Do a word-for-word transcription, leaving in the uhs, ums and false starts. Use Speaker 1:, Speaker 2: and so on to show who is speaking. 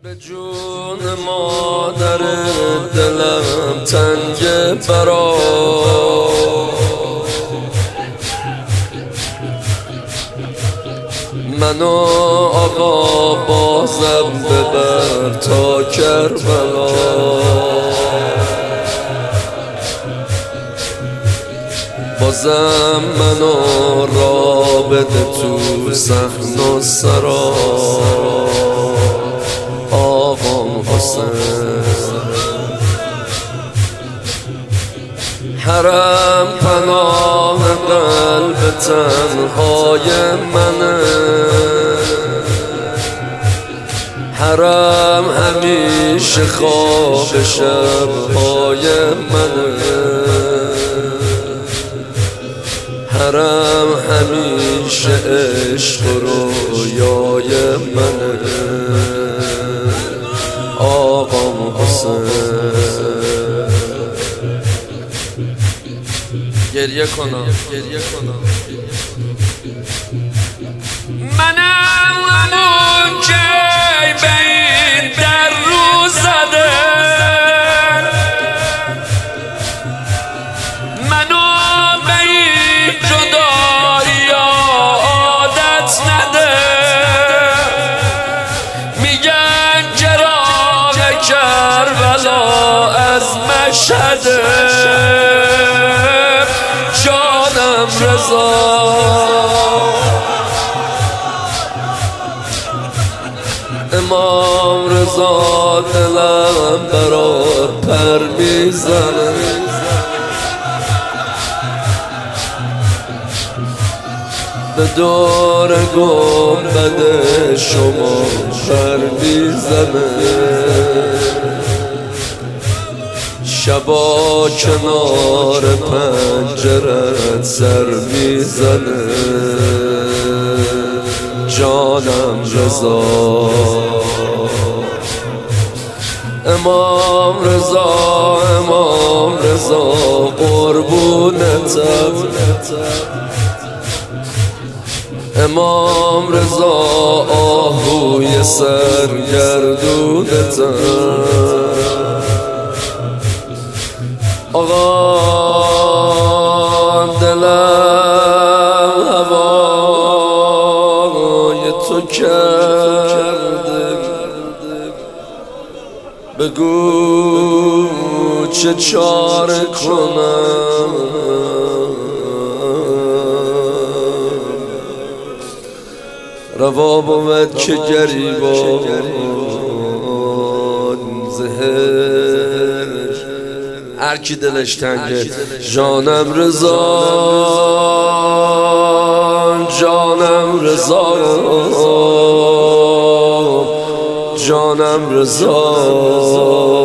Speaker 1: به جون مادر دلم تنگ برا منو آقا بازم ببر تا کربلا بازم منو را بده تو صحن و سرا آقام حسین حرم پناه قلب تنهای منه حرم همیشه خواب شبهای منه حرم همیشه عشق و رویای منه آقام حسین گریه کنم گریه کنم منم همون که به این در رو زده منو به این جدایی عادت نده میگن چراغ کربلا از مشهده جانم رضا امام رضا دلم برات پر میزنه به دور گنبد شما پر میزنه شبا کنار پنجرت سر میزنه جانم رضا امام رضا امام رضا قربونتم امام رضا آهوی سرگردونتم آقا دلم هوای تو کرده بگو چه چاره کنم روا بود که گریبان زهر هر کی دلش تنگه جانم رضا جانم رضا جانم رضا